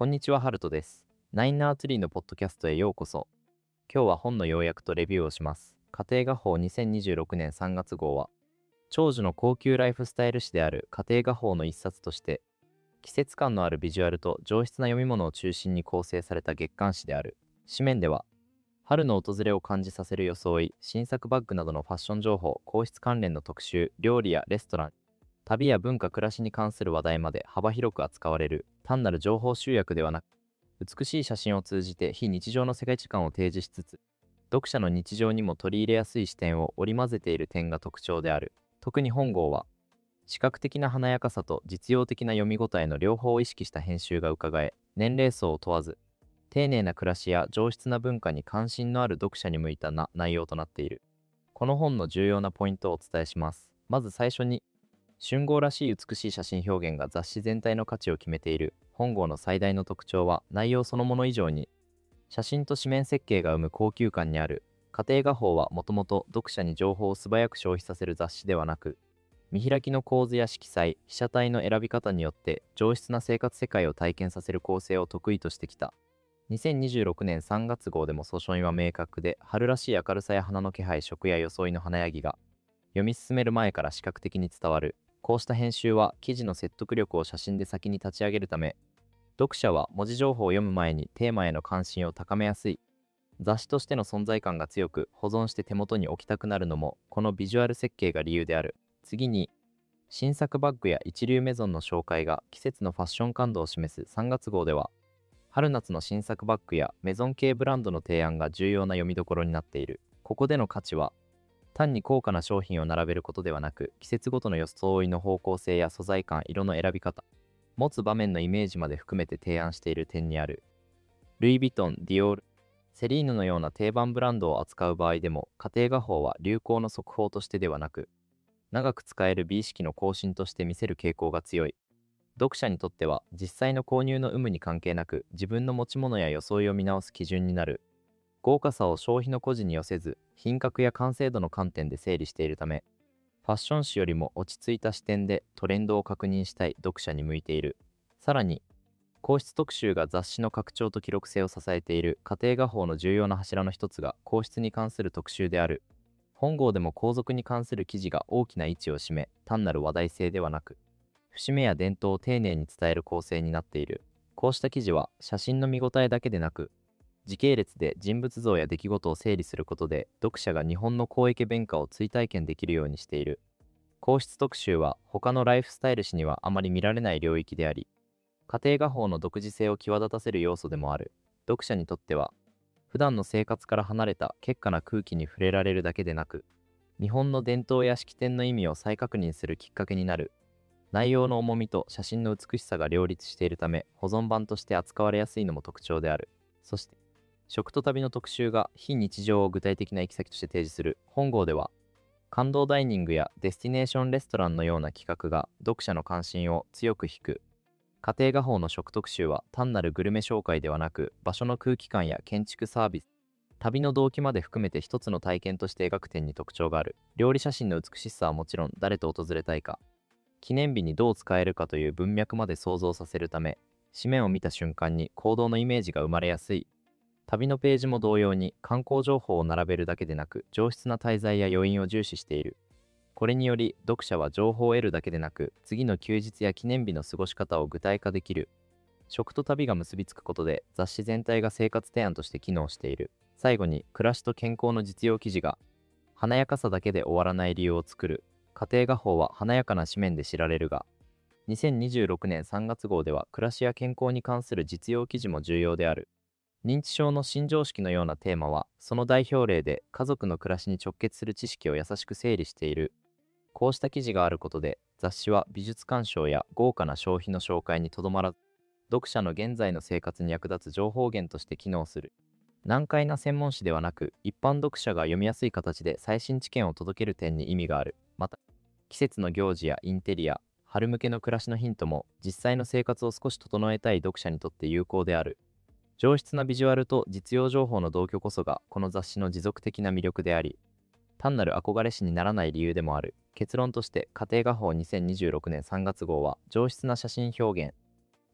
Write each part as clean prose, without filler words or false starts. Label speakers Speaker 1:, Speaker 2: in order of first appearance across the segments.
Speaker 1: こんにちは、ハルトです。ナインナーツリーのポッドキャストへようこそ。今日は本の要約とレビューをします。家庭画報2026年3月号は、長寿の高級ライフスタイル誌である家庭画報の一冊として、季節感のあるビジュアルと上質な読み物を中心に構成された月刊誌である。紙面では、春の訪れを感じさせる装い、新作バッグなどのファッション情報、皇室関連の特集、料理やレストラン、旅や文化暮らしに関する話題まで幅広く扱われる、単なる情報集約ではなく、美しい写真を通じて非日常の世界観を提示しつつ、読者の日常にも取り入れやすい視点を織り交ぜている点が特徴である。特に本号は、視覚的な華やかさと実用的な読み応えの両方を意識した編集が伺え、年齢層を問わず、丁寧な暮らしや上質な文化に関心のある読者に向いた内容となっている。この本の重要なポイントをお伝えします。まず最初に、春号らしい美しい写真表現が雑誌全体の価値を決めている。本号の最大の特徴は内容そのもの以上に、写真と紙面設計が生む高級感にある。家庭画報はもともと読者に情報を素早く消費させる雑誌ではなく、見開きの構図や色彩、被写体の選び方によって上質な生活世界を体験させる構成を得意としてきた。2026年3月号でも訴訟は明確で、春らしい明るさや花の気配、食や装いの華やぎが読み進める前から視覚的に伝わる。こうした編集は記事の説得力を写真で先に立ち上げるため、読者は文字情報を読む前にテーマへの関心を高めやすい。雑誌としての存在感が強く、保存して手元に置きたくなるのもこのビジュアル設計が理由である。次に、新作バッグや一流メゾンの紹介が季節のファッション感度を示す3月号では、春夏の新作バッグやメゾン系ブランドの提案が重要な読みどころになっている。ここでの価値は、単に高価な商品を並べることではなく、季節ごとの装いの方向性や素材感、色の選び方、持つ場面のイメージまで含めて提案している点にある。ルイ・ヴィトン、ディオール、セリーヌのような定番ブランドを扱う場合でも、家庭画報は流行の速報としてではなく、長く使える美意識の更新として見せる傾向が強い。読者にとっては、実際の購入の有無に関係なく、自分の持ち物や装いを見直す基準になる。豪華さを消費の孤児に寄せず、品格や完成度の観点で整理しているため、ファッション誌よりも落ち着いた視点でトレンドを確認したい読者に向いている。さらに、皇室特集が雑誌の拡張と記録性を支えている。家庭画報の重要な柱の一つが皇室に関する特集である。本号でも皇族に関する記事が大きな位置を占め、単なる話題性ではなく、節目や伝統を丁寧に伝える構成になっている。こうした記事は写真の見応えだけでなく、時系列で人物像や出来事を整理することで、読者が日本の公益文化を追体験できるようにしている。皇室特集は他のライフスタイル誌にはあまり見られない領域であり、家庭画報の独自性を際立たせる要素でもある。読者にとっては、普段の生活から離れた結果な空気に触れられるだけでなく、日本の伝統や式典の意味を再確認するきっかけになる。内容の重みと写真の美しさが両立しているため、保存版として扱われやすいのも特徴である。そして、食と旅の特集が非日常を具体的な行き先として提示する。本号では、感動ダイニングやデスティネーションレストランのような企画が読者の関心を強く引く。家庭画報の食特集は単なるグルメ紹介ではなく、場所の空気感や建築サービス、旅の動機まで含めて一つの体験として描く点に特徴がある。料理写真の美しさはもちろん、誰と訪れたいか、記念日にどう使えるかという文脈まで想像させるため、紙面を見た瞬間に行動のイメージが生まれやすい。旅のページも同様に観光情報を並べるだけでなく、上質な滞在や余韻を重視している。これにより読者は情報を得るだけでなく、次の休日や記念日の過ごし方を具体化できる。食と旅が結びつくことで雑誌全体が生活提案として機能している。最後に、暮らしと健康の実用記事が華やかさだけで終わらない理由を作る。家庭画報は華やかな紙面で知られるが、2026年3月号では暮らしや健康に関する実用記事も重要である。認知症の新常識のようなテーマは、その代表例で家族の暮らしに直結する知識を優しく整理している。こうした記事があることで、雑誌は美術鑑賞や豪華な消費の紹介にとどまらず、読者の現在の生活に役立つ情報源として機能する。難解な専門誌ではなく、一般読者が読みやすい形で最新知見を届ける点に意味がある。また、季節の行事やインテリア、春向けの暮らしのヒントも実際の生活を少し整えたい読者にとって有効である。上質なビジュアルと実用情報の同居こそがこの雑誌の持続的な魅力であり、単なる憧れ誌にならない理由でもある。結論として、家庭画報2026年3月号は上質な写真表現、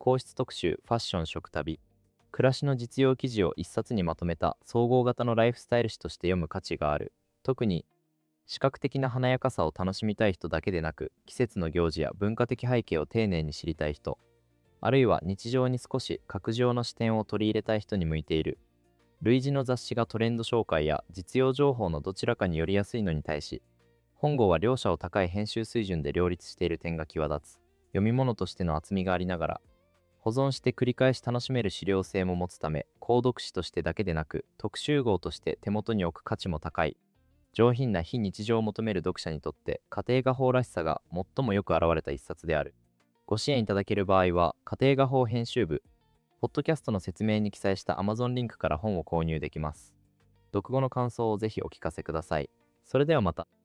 Speaker 1: 皇室特集、ファッション食旅、暮らしの実用記事を一冊にまとめた総合型のライフスタイル誌として読む価値がある。特に視覚的な華やかさを楽しみたい人だけでなく、季節の行事や文化的背景を丁寧に知りたい人、あるいは日常に少し格上の視点を取り入れたい人に向いている。類似の雑誌がトレンド紹介や実用情報のどちらかによりやすいのに対し、本号は両者を高い編集水準で両立している点が際立つ。読み物としての厚みがありながら、保存して繰り返し楽しめる資料性も持つため、購読誌としてだけでなく、特集号として手元に置く価値も高い。上品な非日常を求める読者にとって、家庭画法らしさが最もよく表れた一冊である。ご支援いただける場合は、家庭画法編集部、ポッドキャストの説明に記載した Amazon リンクから本を購入できます。読後の感想をぜひお聞かせください。それではまた。